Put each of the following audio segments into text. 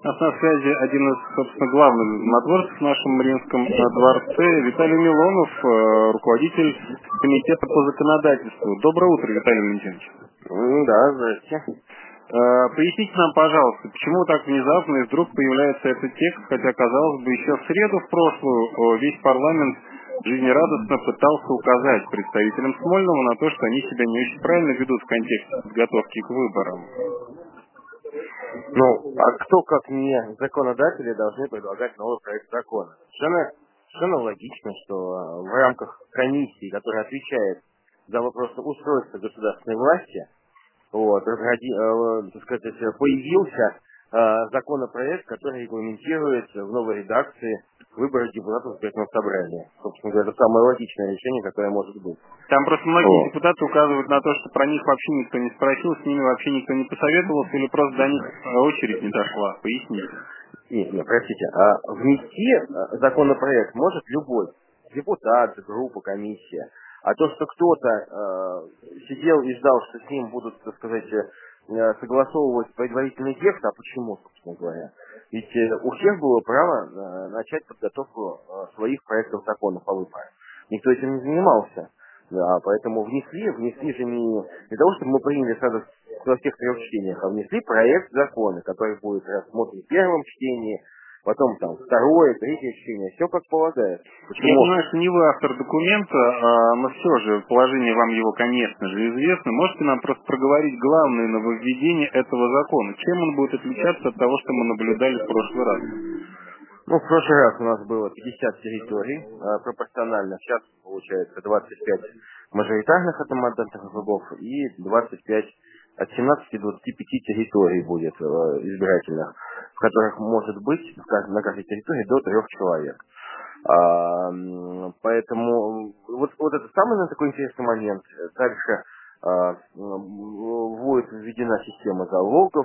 нас на связи один из, собственно, главных законотворцев в нашем Мариинском дворце, Виталий Милонов, руководитель комитета по законодательству. Доброе утро, Виталий Валентинович. Да, здрасте. Поясните нам, пожалуйста, почему так внезапно и вдруг появляется этот текст, хотя, казалось бы, еще в среду в прошлую весь парламент жизнерадостно пытался указать представителям Смольного на то, что они себя не очень правильно ведут в контексте подготовки к выборам. Ну, а кто, как не законодатели, должны предлагать новый проект закона? Совершенно логично, что в рамках комиссии, которая отвечает за вопросы устройства государственной власти, так сказать, появился законопроект, который регламентирует в новой редакции выборы депутатов избирательного собрания. Собственно говоря, это самое логичное решение, которое может быть. Там просто многие депутаты указывают на то, что про них вообще никто не спросил, с ними вообще никто не посоветовался, или просто до них очередь не дошла. Поясните. Нет, простите, внести законопроект может любой депутат, группа, комиссия. А то, что кто-то сидел и ждал, что с ним будут, так сказать, согласовывать предварительный текст, а почему, собственно говоря? Ведь у всех было право начать подготовку своих проектов законов по выборам. Никто этим не занимался. Да, поэтому внесли же не для того, чтобы мы приняли сразу во всех трех чтениях, а внесли проект закона, который будет рассмотрен в первом чтении, потом там второе, третье чтение, все как полагается. Я Почему? понимаю, что не вы автор документа, но все же положение вам его, конечно же, известно. Можете нам просто проговорить главные нововведения этого закона? Чем он будет отличаться от того, что мы наблюдали в прошлый раз? Ну, в прошлый раз у нас было 50 территорий пропорционально, сейчас получается 25 мажоритарных одномандатных округов и 25 от 17 до 25 территорий будет избирательных, в которых может быть на каждой территории до 3 человек. Поэтому вот это самый такой интересный момент. Дальше будет введена система залогов.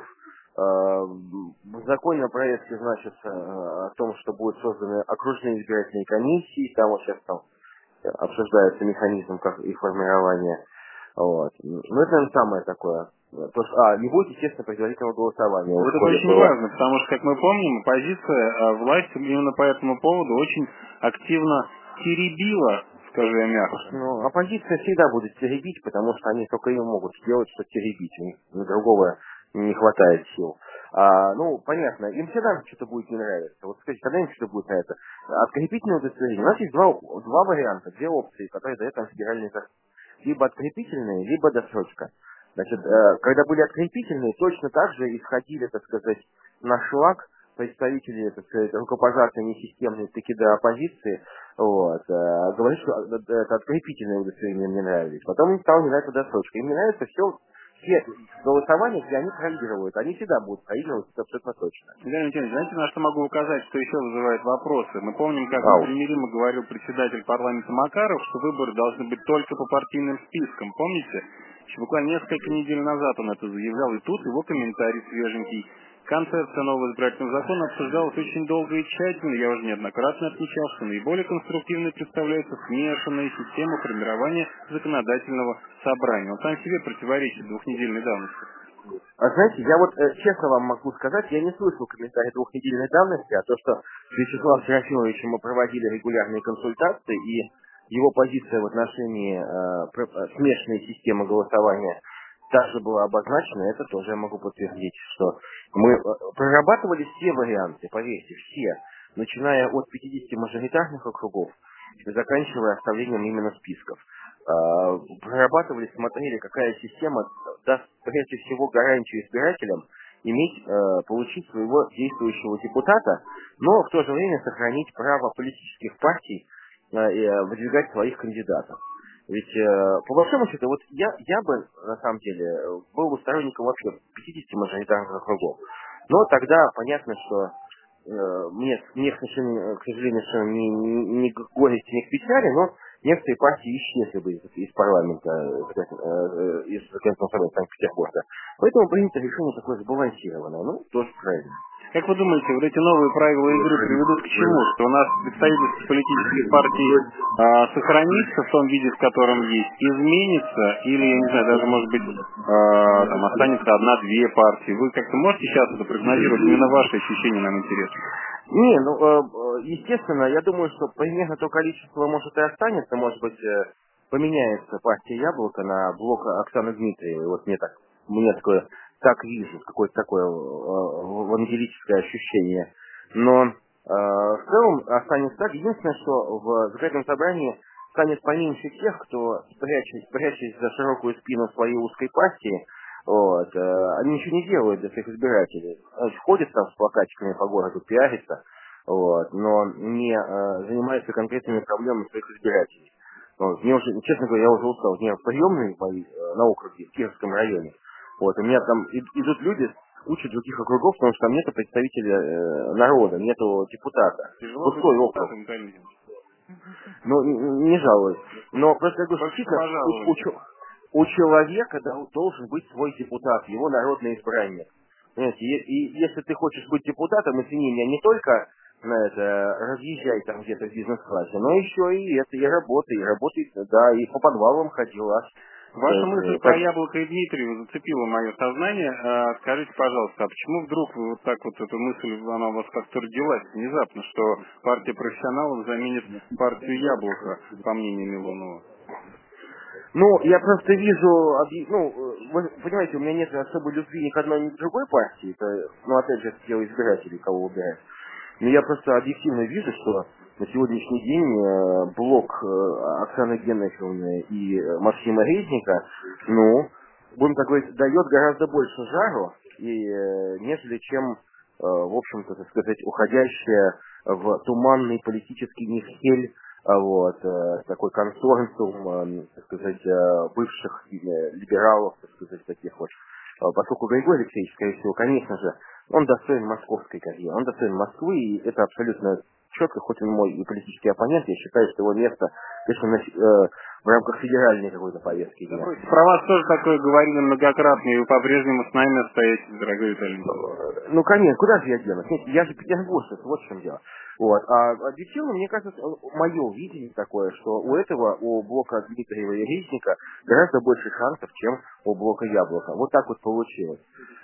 В законе о проекте значится о том, что будут созданы окружные избирательные комиссии. Там вот сейчас обсуждается механизм как их формирования. Вот. Ну, это, наверное, самое такое. Не будет, естественно, предварительного голосования. Вот это очень важно, потому что, как мы помним, оппозиция власти именно по этому поводу очень активно теребила, скажу я мягко. Ну, оппозиция всегда будет теребить, потому что они только и могут сделать, что теребить. У них другого не хватает сил. Понятно, им всегда что-то будет не нравиться. Вот скажите, когда им что-то будет нравиться? Открепительное удостоверение. У нас есть два варианта, две опции, которые дает нам федеральный закон. Либо открепительные, либо досрочка. Значит, когда были открепительные, точно так же исходили, так сказать, на шаг представители, так сказать, рукопожатной несистемной таки до оппозиции, говорит, что это открепительное удостоверение мне нравились. Потом им стало не нравиться досрочка. Им не нравится все голосования, где они проигрывают. Они всегда будут проигрывать, это абсолютно точно. Виталий Валентинович, знаете, на что могу указать, что еще вызывает вопросы? Мы помним, как непримиримо говорил председатель парламента Макаров, что выборы должны быть только по партийным спискам. Помните? Еще буквально несколько недель назад он это заявлял, и тут его комментарий свеженький. Концепция нового избирательного закона обсуждалась очень долго и тщательно. Я уже неоднократно отмечал, что наиболее конструктивной представляется смешанная система формирования законодательного собрания. Он сам себе противоречит двухнедельной давности. Знаете, я честно вам могу сказать, я не слышал комментарий двухнедельной давности, а то, что с Вячеславом Серафимовичем мы проводили регулярные консультации, и его позиция в отношении смешанной системы голосования также была обозначена, это тоже я могу подтвердить, что мы прорабатывали все варианты, поверьте, все, начиная от 50 мажоритарных округов, заканчивая оставлением именно списков. Прорабатывали, смотрели, какая система даст прежде всего гарантию избирателям получить своего действующего депутата, но в то же время сохранить право политических партий выдвигать своих кандидатов. Ведь, по большому счету, я бы, на самом деле, был бы сторонником вообще 50 мажоритарных округов. Но тогда понятно, что мне, к сожалению, совершенно не к горести, не к печали, но некоторые партии исчезли бы из парламента, из Законодательного собрания Санкт-Петербурга. Поэтому принято решение такое сбалансированное. Ну, тоже правильно. Как вы думаете, вот эти новые правила игры приведут к чему? Что у нас представительство политических партий сохранится в том виде, в котором есть, изменится, или, я не знаю, даже, может быть, там останется одна-две партии? Вы как-то можете сейчас это прогнозировать? Именно ваши ощущения нам интересны. Не, естественно, я думаю, что примерно то количество, может, и останется, может быть, поменяется партия «Яблоко» на блок Оксаны Дмитриевой. Вот мне такое, так вижу, какое-то такое вангелическое ощущение. Но в целом останется так. Единственное, что в законодательном собрании станет поменьше тех, кто, прячась за широкую спину своей узкой партии, они ничего не делают для своих избирателей. Ходят там с плакатчиками по городу, пиарятся, но не занимаются конкретными проблемами своих избирателей. Мне уже, честно говоря, я уже устал. У меня приемные мои на округе, в Кировском районе. У меня там идут люди с кучей других округов, потому что там нет представителя народа, нету депутата. Пустой округ. Ну, не жалуюсь. Но просто я говорю, действительно, у человека должен быть свой депутат, его народный избранник. Понимаете, и если ты хочешь быть депутатом, извини меня, не только разъезжай там где-то в бизнес-классе, но еще и работай, да, и по подвалам ходил. Ваша мысль про «Яблоко» и Дмитриева зацепила мое сознание. Скажите, пожалуйста, а почему вдруг вы вот так вот эту мысль, она у вас как-то родилась внезапно, что партия профессионалов заменит партию «Яблоко», по мнению Милонова? Ну, я просто вижу, вы понимаете, у меня нет особой любви ни к одной, ни к другой партии. Опять же, это дело избирателей, кого выбирать. Но я просто объективно вижу, что на сегодняшний день блок Оксаны Генриховны и Максима Резника, будем так говорить, дает гораздо больше жару, нежели чем, в общем-то, так сказать, уходящая в туманный политический нефтель, такой консорциум, так сказать, бывших либералов, так сказать, таких вот. Поскольку Григорий Алексеевич, скорее всего, конечно же, он достоин московской карьеры, он достоин Москвы, и это абсолютно четко, хоть он мой и политический оппонент, я считаю, что его место, конечно, в рамках федеральной какой-то повестки дня. Про вас тоже такое говорили многократно, и вы по-прежнему с нами остаетесь, дорогой Виталий. Ну, конечно, куда же я денусь? Я же петербуржец, вот в чем дело. А объективно, мне кажется, мое видение такое, что у блока Дмитриева и Резника гораздо больше шансов, чем у блока Яблока. Вот так вот получилось.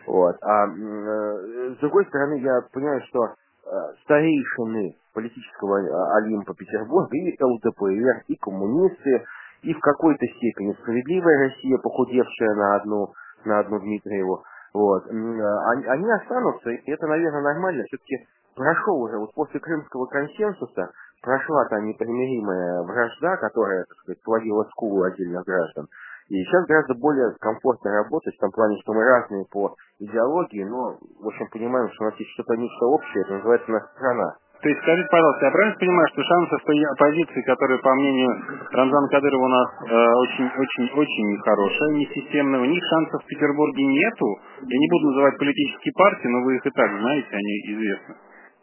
С другой стороны, я понимаю, что старейшины политического Олимпа Петербурга, и ЛДПР, и коммунисты, и в какой-то степени справедливая Россия, похудевшая на одну Дмитриеву, они останутся, и это, наверное, нормально. Все-таки прошел уже, после Крымского консенсуса, прошла та непримиримая вражда, которая, так сказать, сводила скулу отдельных граждан. И сейчас гораздо более комфортно работать в том плане, что мы разные по идеологии, но, в общем, понимаем, что у нас есть нечто общее, это называется наша страна. То есть, скажите, пожалуйста, я правильно понимаю, что шансов оппозиции, которые, по мнению Рамзана Кадырова, у нас очень-очень-очень нехорошие, несистемные, у них шансов в Петербурге нету? Я не буду называть политические партии, но вы их и так знаете, они известны.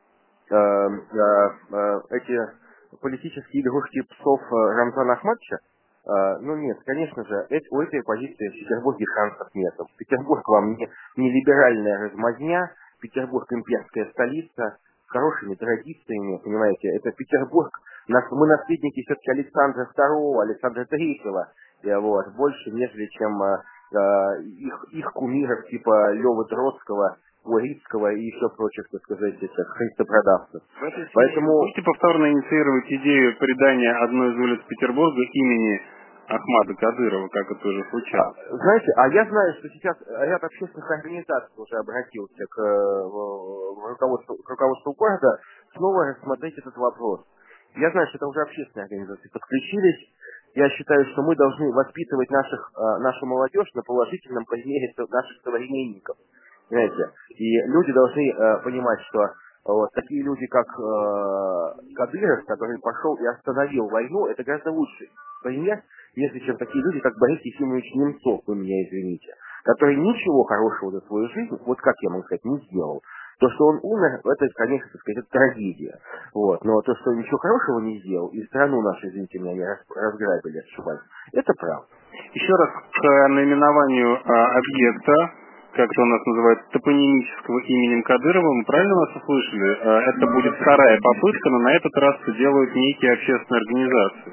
Эти политические игрушки псов Рамзана Ахматовича? Нет, конечно же, у этой оппозиции в Петербурге шансов нет. Петербург вам не либеральная размазня, Петербург имперская столица, с хорошими традициями, понимаете, это Петербург, мы наследники все-таки Александра II, Александра III, больше, нежели чем их кумиров типа Лёвы Троцкого, Урицкого и еще прочих, так сказать, христопродавцев. Поэтому можете повторно инициировать идею придания одной из улиц Петербурга имени Ахмада Кадырова, как это уже случалось? Знаете, я знаю, что сейчас ряд общественных организаций уже обратился к руководству города снова рассмотреть этот вопрос. Я знаю, что это уже общественные организации подключились. Я считаю, что мы должны воспитывать нашу молодежь на положительном примере наших современников. Понимаете? И люди должны понимать, что такие люди, как Кадыров, который пошел и остановил войну, это гораздо лучший пример, нежели чем такие люди, как Борис Ефимович Немцов, вы меня извините, который ничего хорошего за свою жизнь, как я могу сказать, не сделал. То, что он умер, это, конечно, так сказать, это трагедия. Но то, что он ничего хорошего не сделал, и страну нашу, извините меня, не разграбили, это правда. Еще раз к наименованию объекта. как-то у нас называют, топонимического именем Кадырова. Мы правильно вас услышали? Это будет вторая попытка, но на этот раз делают некие общественные организации.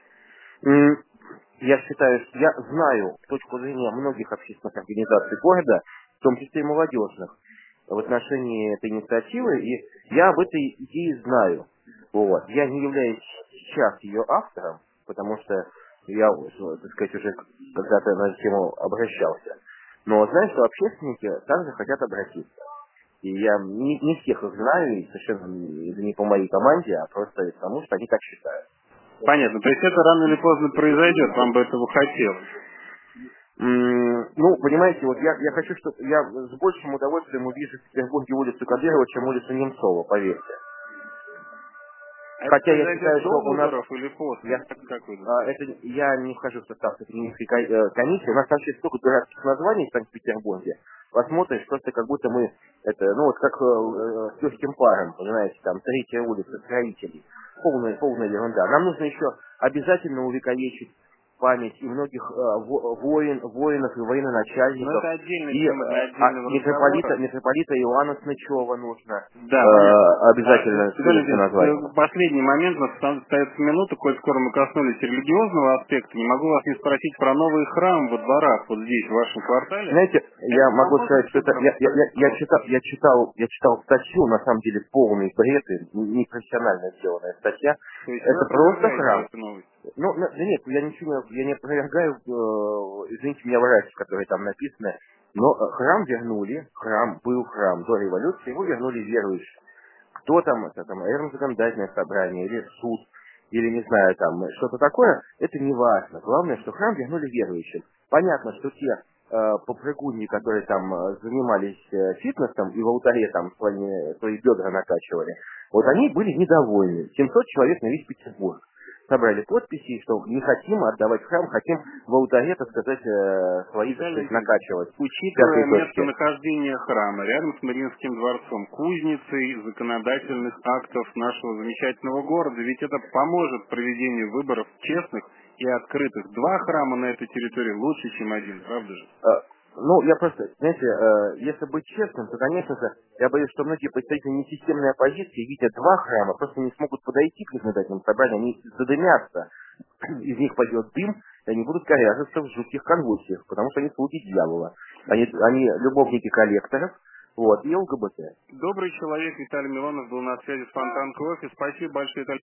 Я считаю, что я знаю точку зрения многих общественных организаций города, в том числе и молодежных, в отношении этой инициативы, и я об этой идее знаю. Вот. Я не являюсь сейчас ее автором, потому что я, так сказать, уже когда-то на эту тему обращался. Но знаю, что общественники также хотят обратиться. И я не всех их знаю, и совершенно не по моей команде, а просто потому, что они так считают. Понятно. То есть это рано или поздно произойдет, вам бы этого хотелось? Ну, понимаете, вот я хочу, чтобы я с большим удовольствием увижу в Петербурге улицу Кадырова, чем улицу Немцова, поверьте. А Хотя это я считаю, произойдет что до у нас... выборов или после? Как вы думаете? Я не вхожу в состав стратегической комиссии. У нас вообще столько дурацких названий в Санкт-Петербурге. Посмотришь, просто как будто мы, ну вот как с легким паром, понимаете, там, третья улица, строителей. Полная ерунда. Нам нужно еще обязательно увековечить память и многих воинов и военачальников. Но это отдельная тема для отдельного разговора. Митрополита Иоанна Снычева нужно Да, понятно. обязательно назвать. Последний момент, у нас остается минута, коль скоро мы коснулись религиозного аспекта, не могу вас не спросить про новый храм во дворах, вот здесь, в вашем квартале. Знаете, я могу сказать, что это я читал статью, на самом деле полный бред, непрофессионально сделанная статья. Это просто храм. Ну, да нет, я не опровергаю, извините меня, врач, который там написано, но храм вернули, был храм до революции, его вернули верующие. Кто там, это там, законодательное собрание, или суд, или, не знаю, там, что-то такое, это не важно. Главное, что храм вернули верующим. Понятно, что те попрыгуни, которые там занимались фитнесом и в алтаре там свои бедра накачивали, вот они были недовольны. 700 человек на весь Петербург собрали подписи, что не хотим отдавать храм, хотим в алтаре, так сказать, свои, так сказать, накачивать. Учитывая местонахождение храма рядом с Мариинским дворцом, кузницей законодательных актов нашего замечательного города, ведь это поможет проведению выборов честных и открытых. 2 храма на этой территории лучше, чем 1, правда же? Ну, я просто, знаете, если быть честным, то, конечно же, я боюсь, что многие представители несистемной оппозиции, видя 2 храма, просто не смогут подойти к законодательному собранию, они задымятся, из них пойдет дым, и они будут коряжиться в жутких конвульсиях, потому что они слуги дьявола. Они любовники коллекторов, вот, и ЛГБТ. Добрый человек Виталий Милонов был на связи с Фонтан Кофе. Спасибо большое, Виталий.